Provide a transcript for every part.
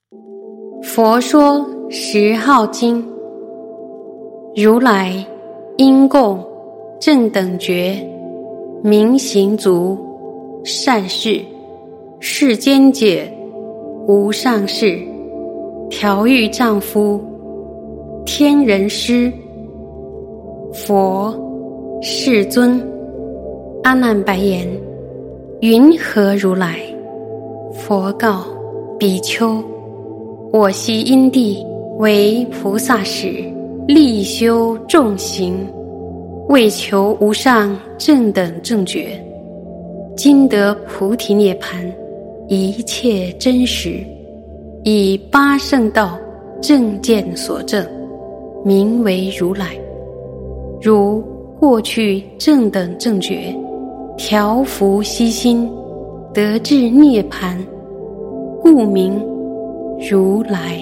佛说十号经，如来因供正等觉，明行足，善事，世间解，无上士，调御丈夫，天人师。佛世尊，阿难白言：云何如来？佛告比丘：我昔因地为菩萨时，力修众行，为求无上正等正觉，今得菩提涅槃，一切真实，以八圣道正见所证，名为如来。如过去正等正觉，调伏悉心，得至涅槃，故名如来。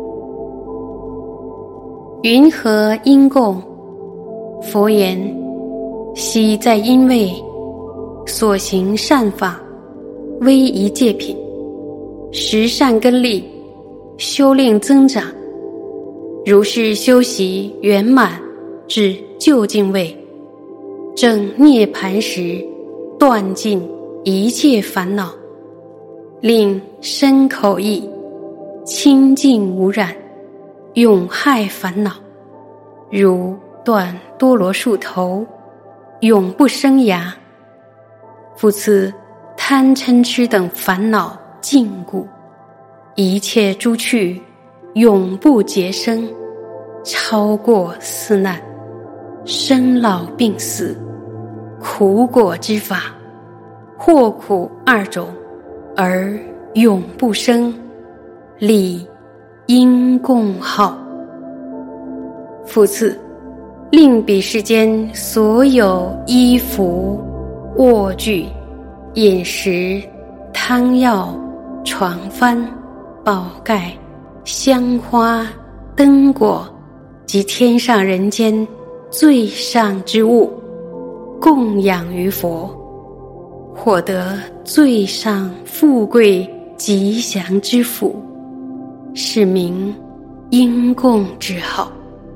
云何因供？佛言：昔在因位，所行善法，威仪戒品，十善根力，修令增长，如是修习圆满至究竟位，正涅槃时，断尽一切烦恼，令身口意清净无染，永害烦恼，如断多罗树头，永不生芽。复次贪嗔痴等烦恼禁锢，一切诸趣永不结生，超过四难，生老病死，苦果之法，祸苦二种，而永不生，理因共好。复次令彼世间所有衣服、卧具、饮食、汤药、床幡、宝盖、香花、灯果及天上人间最上之物，供养于佛，获得最上富贵吉祥之福，是名因供之好。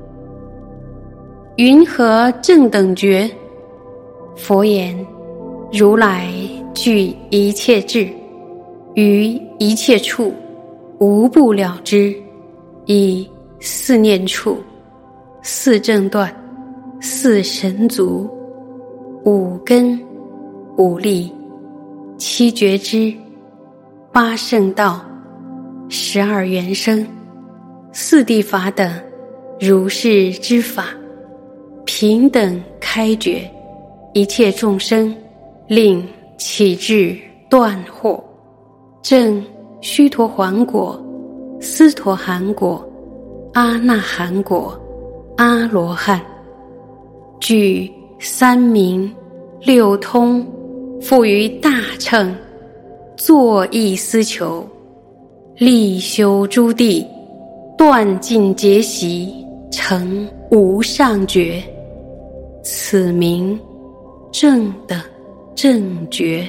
云何正等觉？佛言：如来具一切智，于一切处无不了知，以四念处、四正断、四神足、五根、五力、七觉支、八圣道、12缘生、四谛法等如是之法，平等开觉一切众生，令起至断惑，证须陀洹果、斯陀含果、阿那含果、阿罗汉，具三明六通，富于大乘，作意思求，力修诸地，断尽结习，成无上觉，此名正等正觉。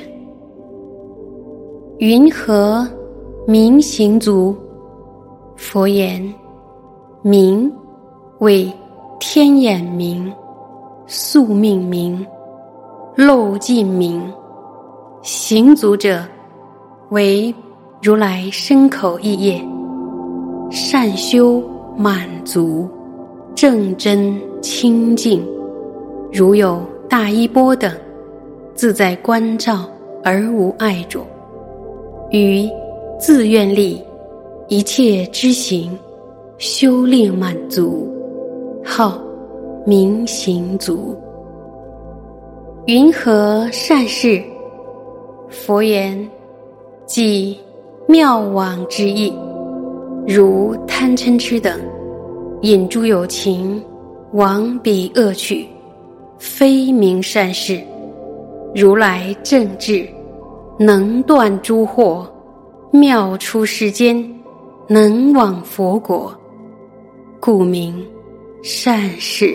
云何明行足？佛言：明为天眼明，宿命明，漏尽明。行足者，为如来身口意业，善修满足，正真清净，如有大衣钵等，自在观照而无碍着，于自愿力一切之行，修令满足，号明行足。云何善事？佛言：即妙往之意，如贪嗔痴等，引诸有情往彼恶趣，非名善事。如来正智，能断诸惑，妙出世间，能往佛国，故名善事。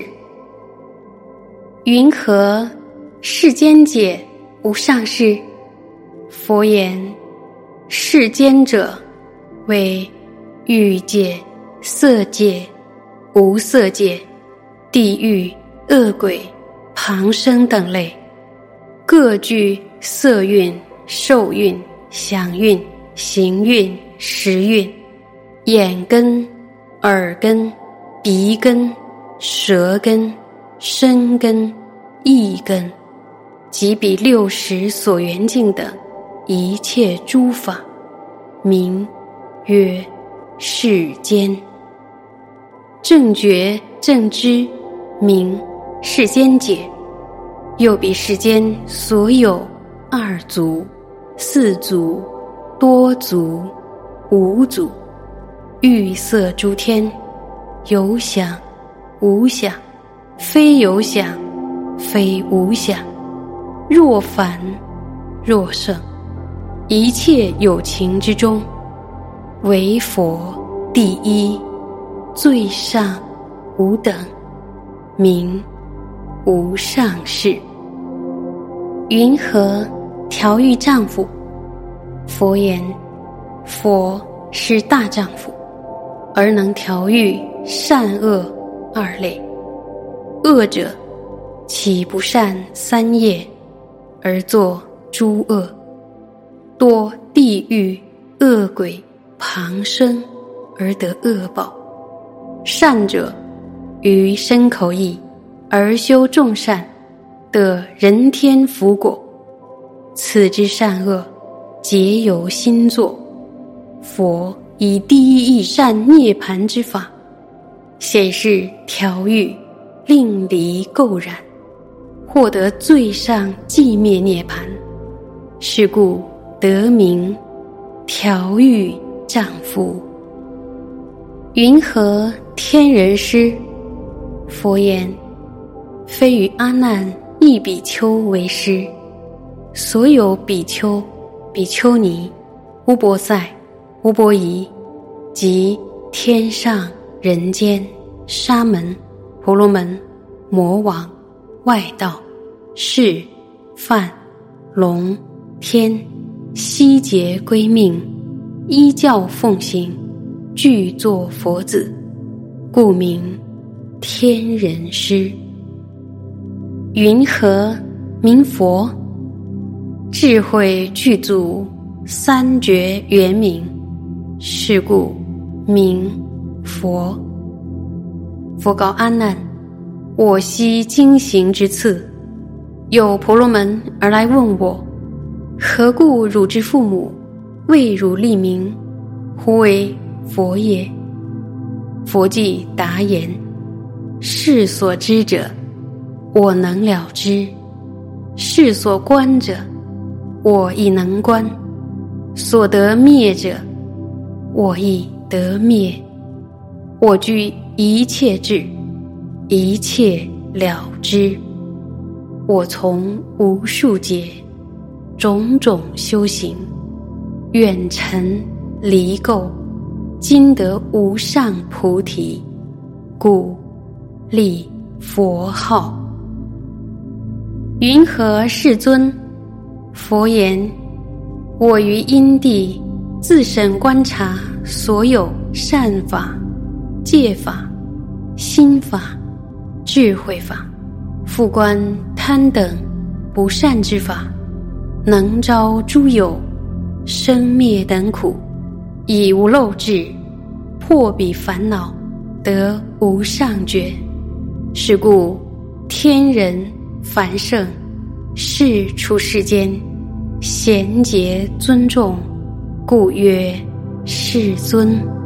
云何世间解无上士？佛言：世间者，为欲界、色界、无色界、地狱、恶鬼、旁生等类，各具色蕴、受蕴、想蕴、行蕴、识蕴，眼根、耳根、鼻根、舌根、身根、意根，即彼60所缘境的一切诸法，名曰世间。正觉正知，名世间解。又比世间所有二足、四足、多足、无足、欲色诸天，有想无想，非有想非无想，若凡若圣，一切有情之中，唯佛第一，最上无等，名无上士。云何调御丈夫？佛言：佛是大丈夫，而能调御善恶二类。恶者起不善三业，而作诸恶，多地狱恶鬼旁生，而得恶报。善者于身口意而修众善，得人天福果。此之善恶，皆由心作。佛以第一义善涅盘之法，显示调御，令离垢染，获得最上寂灭涅盘。是故得名调御丈夫。云何天人师？佛言：非与阿难一比丘为师，所有比丘、比丘尼、乌波塞、乌波夷，及天上、人间、沙门、婆罗门、魔王、外道、士、梵、龙、天，悉皆归命，依教奉行，具作佛子，故名天人师。云何名佛？智慧具足，三觉圆明，是故名佛。佛告阿难：我悉经行之次，有婆罗门而来问我：何故汝之父母为汝立名？呼为佛也。佛即答言：世所知者，我能了知；世所观者，我亦能观；所得灭者，我亦得灭。我具一切智，一切了知。我从无数劫，种种修行，远尘离垢，今得无上菩提，故立佛号。云何世尊？佛言：我于因地自审观察所有善法、戒法、心法、智慧法，复观贪等不善之法，能招诸有生灭等苦，以无漏智破彼烦恼，得无上觉。是故天人凡圣世出世间，贤洁尊重，故曰世尊。